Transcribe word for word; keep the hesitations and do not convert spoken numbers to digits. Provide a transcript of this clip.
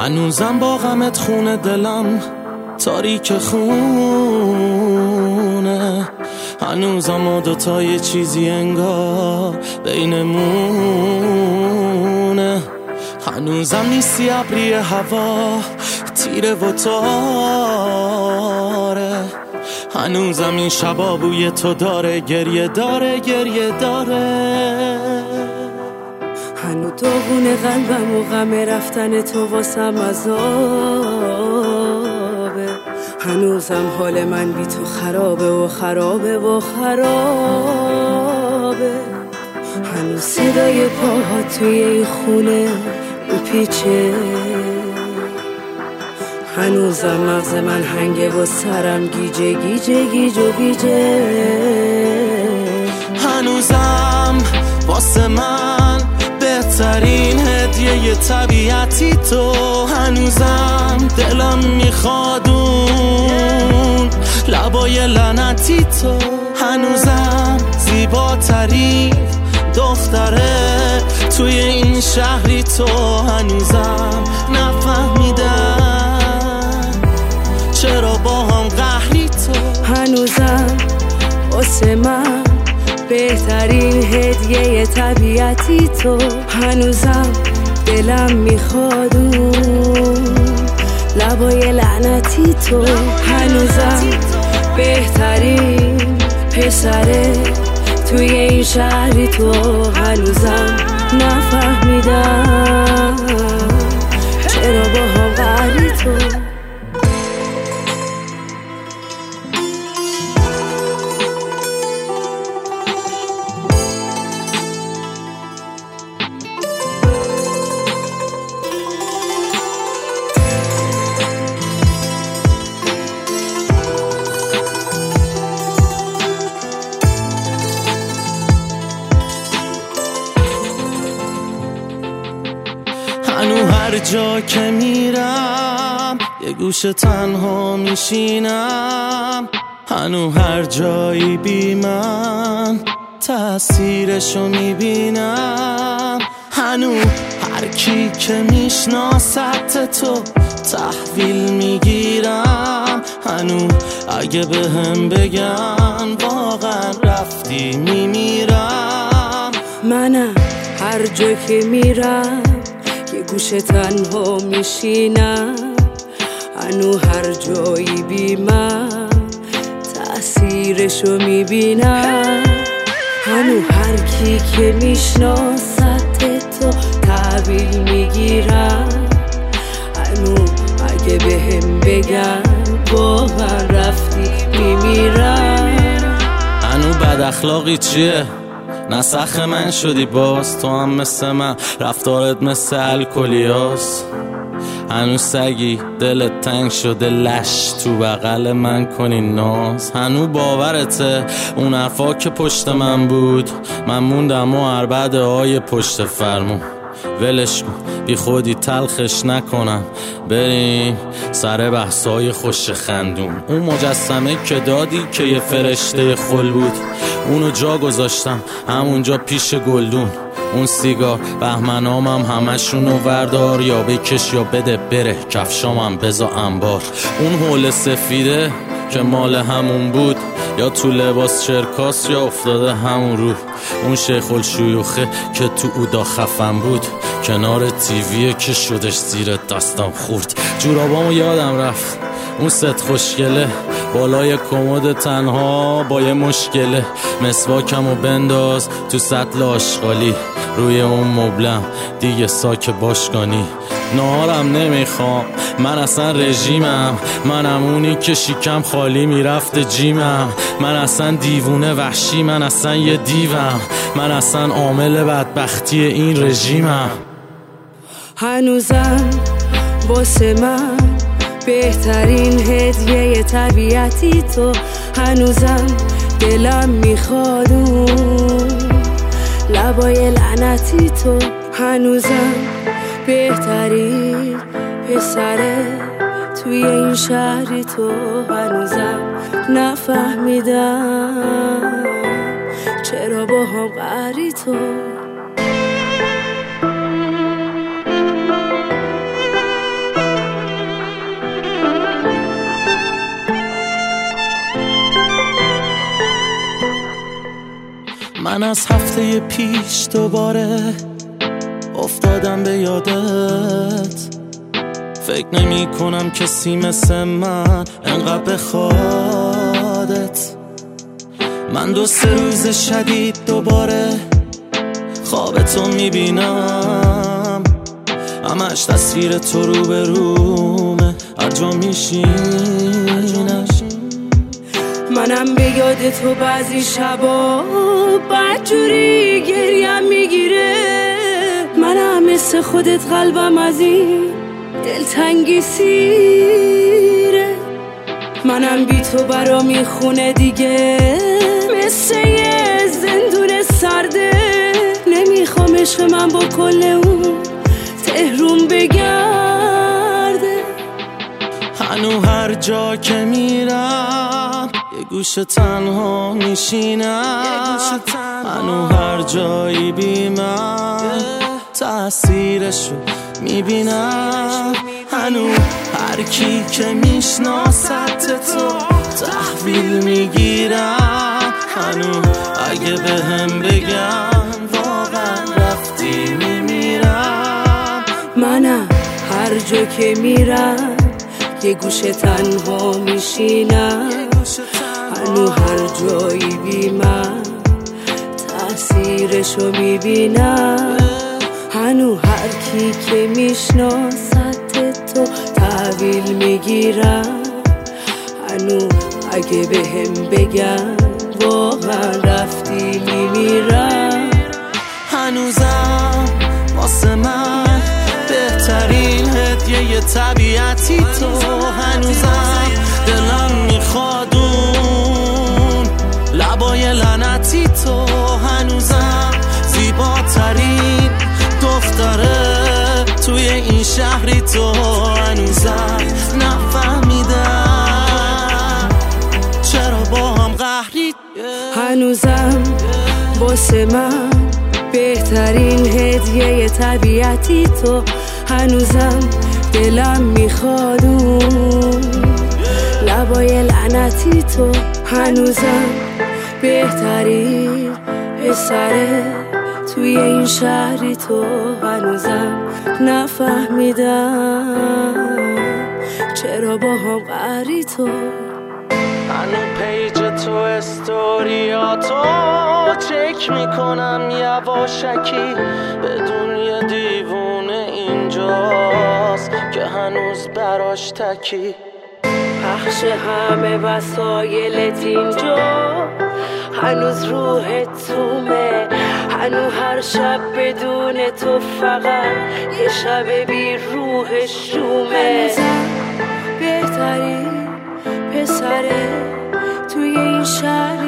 هنوزم با غمت خونه دلم تاریک خونه، هنوزم ما دوتا یه چیزی انگار بینمونه، هنوزم نیستی ابری هوا تیره و تاره، هنوزم این شبا بوی تو داره گریه داره گریه داره، هنو داغون قلبم و غم رفتن تو واسم عذابه، هنوزم حال من بی تو خرابه و خرابه و خرابه، هنوز صدای پاها توی این خونه میپیچه، هنوزم مغز من هنگه و سرم گیجه گیجه گیج و گیجه، هنوزم واسه من بهترین هدیه طبیعتی تو، هنوزم دلم میخواد اون لبای لعنتی تو، هنوزم زیباترین دختره توی این شهری تو، هنوزم نفهمیدم چرا با هم قهری تو، هنوزم واسه من بهترین هدیه طبیعتی تو، هنوزم دلم میخواد اون لبای لعنتی تو، هنوزم بهترین پسره توی این شهری تو، هنوزم نفهمیدم چرا با هم قهری تو. هنو هر جا که میرم یه گوشه تنها میشینم، هنو هر جایی بی من تأثیرشو میبینم، هنو هر کی که میشناست تو تحویل میگیرم، هنو اگه به هم بگن واقعا رفتی میمیرم، منم هر جا که میرم یه گوشه تنها میشینم، هنو هر جایی بی من تأثیرشو میبینم، هنو هر کی که میشناست تو تحویل میگیرم، هنو اگه به هم بگن واقعا رفتی میمیرم، هنو بد اخلاقی چیه؟ نسخ من شدی باز، تو هم مثل من رفتارت مثل الکلیاس، هنوز سگی دلت تنگ شده لش تو بغل من کنی ناز، هنو باورته اون حرفا که پشت من بود من موندم و عربده های پشت فرمون، ولش کن بی خودی تلخش نکنم، بریم سر بحثای خوش خندون، اون مجسمه که دادی که یه فرشته خل بود اونو جا گذاشتم همونجا پیش گلدون، اون سیگار بهمنامم همشونو وردار یا بکش یا بده بره کفشامم بزا انبار، اون حول سفیده که مال همون بود یا تو لباس چرکاس یا افتاده همون رو، اون شیخ الشیوخه که تو اودا خفن بود کنار تیویه که شدش زیر دستم خورد، جورابامو یادم رفت اون ست خوشگله بالای کمد تنها با یه مشکله، مسواکمو بنداز تو سطل آشغالی روی اون مبلم دیگه ساک باشگانی، نهارم نمیخوام من اصلا رژیمم، منم اونی که شیکم خالی میرفت جیمم، من اصلا دیوونه وحشی، من اصلا یه دیوم، من اصلا عامل بدبختی این رژیمم، هنوزم واسه من بهترین هدیه طبیعتی تو، هنوزم دلم میخواد اون لبای لعنتی تو، هنوزم بهترین پسره توی این شهری تو، هنوزم نفهمیدم چرا با هم قهری تو. من از هفته پیش دوباره افتادم به یادت. فکر نمی کنم کسی مثل من انقدر بخوادت. من دو سه روز شدید دوباره خواب تو میبینم، همش تصویر تو رو به رومه هر جا میشینم. منم به یاد تو بعضی شبا بدجوری گریم میگیره. منم مثل خودت قلبم از این دلتنگی سیره. منم بی تو برا میخونه دیگه مثل یه زندون سرده. نمیخوام عشق من با کل اون تهرون بگرده. هنو هر جا که میرم یه گوشه تنها میشینم. هنو هر جایی بیمم تأثیرشو میبینم. هنو هر کی که میشناست تو تحویل میگیرم. هنو اگه به هم بگم واقعا رفتی میمیرم. منم هر جا که میرم یه گوشه تنها میشینم. هنو هر جایی بیمم تأثیرشو میبینم. هنو هر کی که میشناست تو تحویل میگیرم. هنو اگه به هم بگم واقعا رفتی میمیرم. هنوزم واسه من بهترین هدیه طبیعتی تو. هنوزم دلم میخواد اون لبای لعنتی تو. هنوزم زیباترین دختره توی این شهری تو. هنوزم نفهمیدم چرا با هم قهری. هنوزم واسه من بهترین هدیه طبیعتی تو. هنوزم دلم میخواد اون لبای لعنتی تو. هنوزم بهترین پسره توی این شهری تو. هنوزم نفهمیدم چرا با هم قهری تو. هنو پیج تو استوریاتو چک میکنم یواشکی بدون یه دیوونه اینجاست که هنوز براش تکی. پخش همه وسایلت اینجا هنوز روحت تومه. هنو هر شب بدون تو فقط یه شب بی روح شومه. بهترین پسره توی این شهر